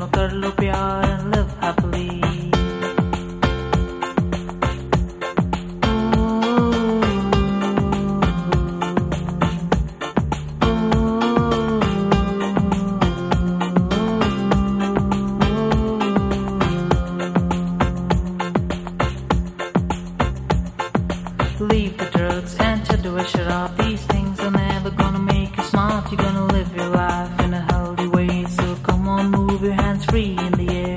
दोनों कर लो प्यार and live happily. Leave the drugs, enter the sharab. These things are never gonna make you smart. You're gonna live your life in a healthy way. So come on, move your hands free in the air.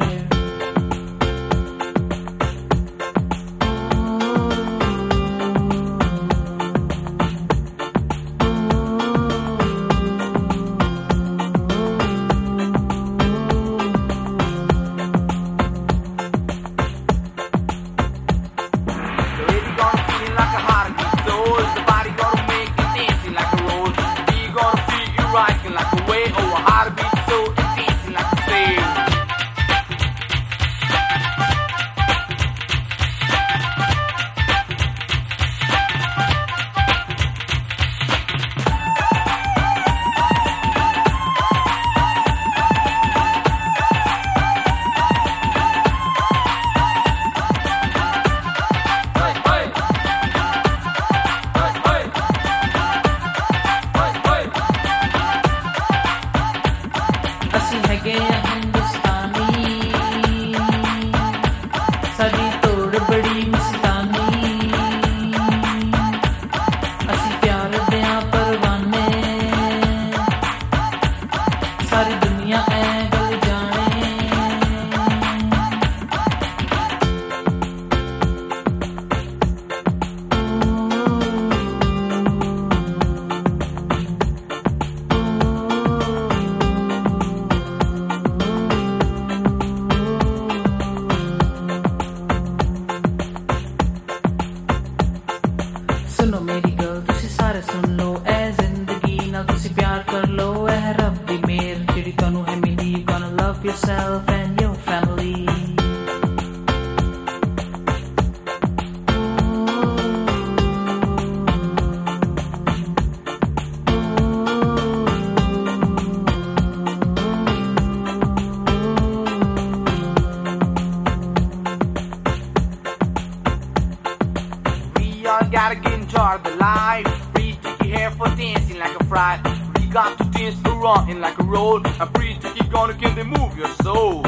सुनो मेरी girl तुसी सारे सुन लो ए जिंदगी ना तुसी प्यार कर लो ए रब दी मेर जेड़ी तन्नू है मिली. Gonna love yourself and your family. Gotta get in charge of the life. Breathe, take your hair for dancing like a fright. We got to dance around in like a roll. And breathe, take you gonna get to move your soul.